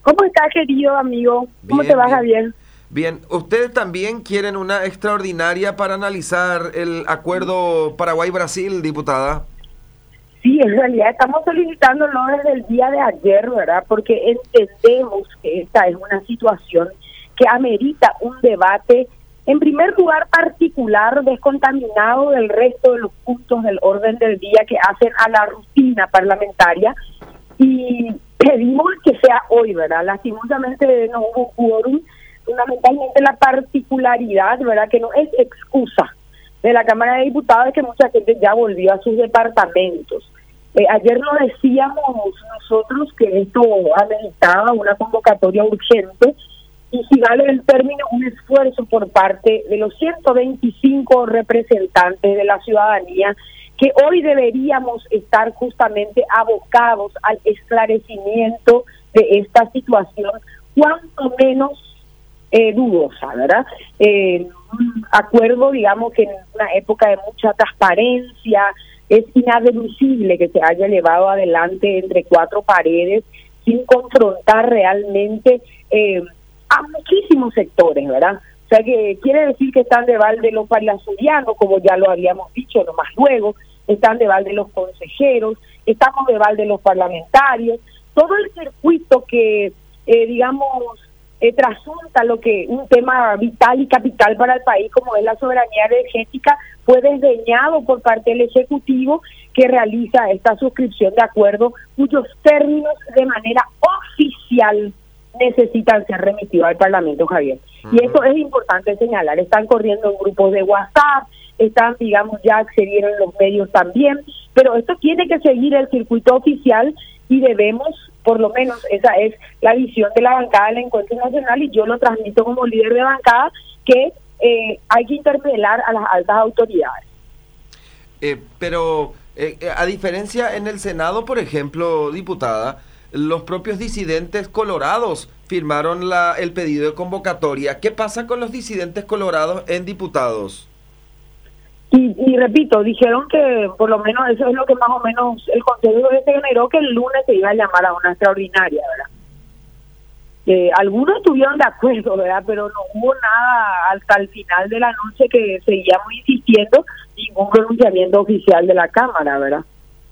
¿Cómo está, querido amigo? ¿Cómo te Bien, va, bien. Javier? Bien, ¿ustedes también quieren una extraordinaria para analizar el acuerdo Paraguay-Brasil, diputada? Sí, en realidad estamos solicitándolo desde el día de ayer, ¿verdad? Porque entendemos que esta es una situación que amerita un debate, en primer lugar particular, descontaminado del resto de los puntos del orden del día que hacen a la rutina parlamentaria. Y pedimos que sea hoy, ¿verdad? Lastimosamente no hubo quórum, fundamentalmente la particularidad, ¿verdad? Que no es excusa de la Cámara de Diputados, es que mucha gente ya volvió a sus departamentos. Ayer lo decíamos nosotros que esto ameritaba una convocatoria urgente y, si vale el término, un esfuerzo por parte de los 125 representantes de la ciudadanía que hoy deberíamos estar justamente abocados al esclarecimiento de esta situación, cuanto menos dudosa, ¿verdad? Un acuerdo, digamos, que en una época de mucha transparencia es inadmisible que se haya llevado adelante entre cuatro paredes sin confrontar realmente a muchísimos sectores, ¿verdad? O sea, que quiere decir que están de balde los parlasurianos, como ya lo habíamos dicho nomás luego, están de balde los consejeros, estamos de balde los parlamentarios, todo el circuito que, digamos, trasunta lo que un tema vital y capital para el país como es la soberanía energética fue desdeñado por parte del Ejecutivo, que realiza esta suscripción de acuerdo cuyos términos de manera oficial necesitan ser remitidos al Parlamento, Javier. Y eso es importante señalar, están corriendo en grupos de WhatsApp, están, digamos, ya accedieron los medios también, pero esto tiene que seguir el circuito oficial y debemos, por lo menos esa es la visión de la bancada del Encuentro Nacional, y yo lo transmito como líder de bancada, que hay que interpelar a las altas autoridades. Pero a diferencia en el Senado, por ejemplo, diputada, los propios disidentes colorados firmaron el pedido de convocatoria. ¿Qué pasa con los disidentes colorados en diputados? Y repito, dijeron que por lo menos eso es lo que más o menos el Consejo se generó, que el lunes se iba a llamar a una extraordinaria, ¿verdad? Algunos estuvieron de acuerdo, ¿verdad? Pero no hubo nada hasta el final de la noche, que seguíamos insistiendo, ningún pronunciamiento oficial de la Cámara, ¿verdad?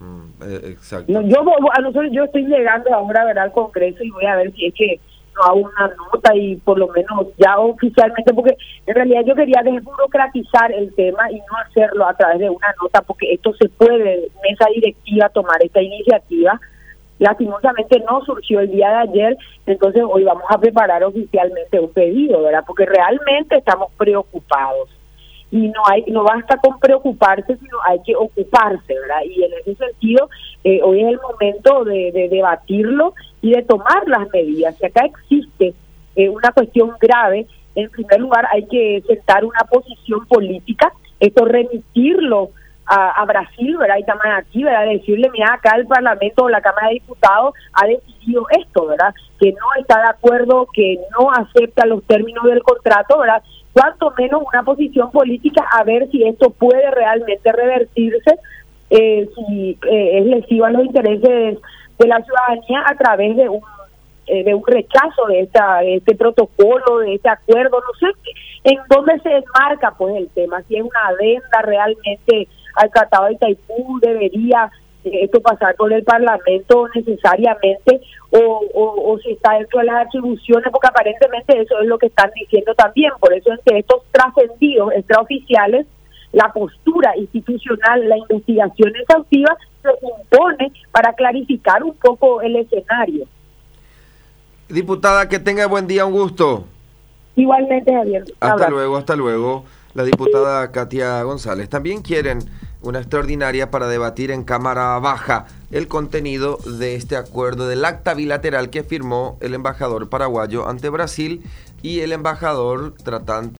Exacto. No, yo estoy llegando ahora, ¿verdad?, al Congreso, y voy a ver si es que no hago una nota y por lo menos ya oficialmente, porque en realidad yo quería desburocratizar el tema y no hacerlo a través de una nota, porque esto se puede, mesa directiva, tomar esta iniciativa. Lastimosamente no surgió el día de ayer, entonces hoy vamos a preparar oficialmente un pedido, ¿verdad? Porque realmente estamos preocupados. Y no basta con preocuparse, sino hay que ocuparse, ¿verdad? Y en ese sentido, hoy es el momento de debatirlo y de tomar las medidas. Si acá existe una cuestión grave, en primer lugar hay que sentar una posición política, esto remitirlo a Brasil, ¿verdad? Y también aquí, ¿verdad? Decirle, mira, acá el Parlamento o la Cámara de Diputados ha decidido esto, ¿verdad? Que no está de acuerdo, que no acepta los términos del contrato, ¿verdad? Cuanto menos una posición política, a ver si esto puede realmente revertirse, si es lesivo a los intereses de la ciudadanía a través de un rechazo de este protocolo, de este acuerdo, no sé en dónde se enmarca pues el tema, si es una adenda realmente al Tratado de Itaipú, debería esto pasar por el Parlamento necesariamente, o si está dentro de las atribuciones, porque aparentemente eso es lo que están diciendo también. Por eso, entre estos trascendidos extraoficiales, la postura institucional, la investigación exhaustiva se impone para clarificar un poco el escenario. Diputada, que tenga buen día, un gusto. Igualmente, Javier. Hasta luego, hasta luego. La diputada Katia González. También quieren una extraordinaria para debatir en Cámara Baja el contenido de este acuerdo del acta bilateral que firmó el embajador paraguayo ante Brasil y el embajador tratante